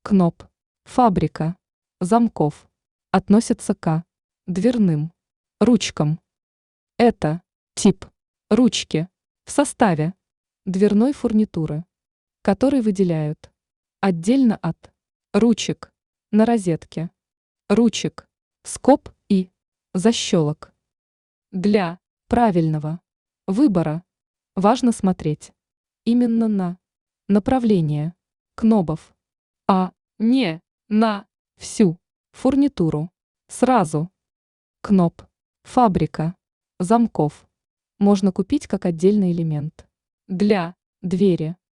Кноп. Фабрика. Замков. Относится к дверным ручкам. Это тип ручки в составе дверной фурнитуры, который выделяют отдельно от ручек на розетке, ручек, скоб и защелок. Для правильного выбора важно смотреть именно на направление кнопов, а не на всю фурнитуру сразу. Кноп. Фабрика. Замков. Можно купить как отдельный элемент для двери,